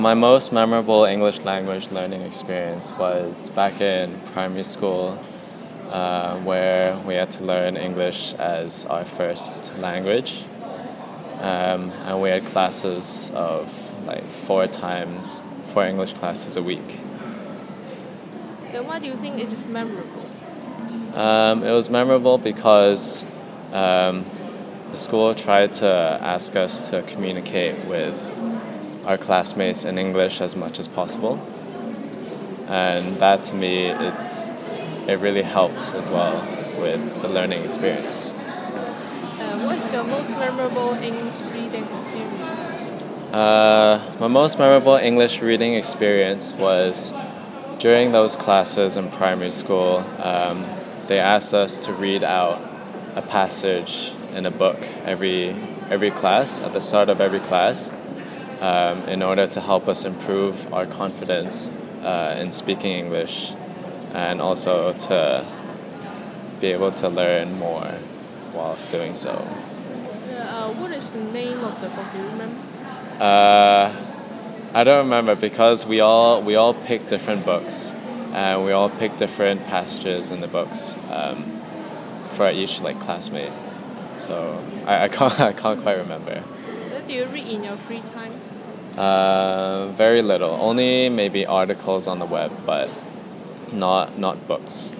My most memorable English language learning experience was back in primary school, where we had to learn English as our first language. And we had classes of like four English classes a week. Then why do you think it is memorable? It was memorable because the school tried to ask us to communicate with our classmates in English as much as possible, and that to me it really helped as well with the learning experience. What is your most memorable English reading experience? My most memorable English reading experience was during those classes in primary school. They asked us to read out a passage in a book every class, at the start of every class, in order to help us improve our confidence in speaking English, and also to be able to learn more whilst doing so. What is the name of the book? Do you remember? I don't remember because we all picked different books, and we all picked different passages in the books for each classmate. So I can't quite remember. What do you read in your free time? Very little. Only maybe articles on the web, but not books.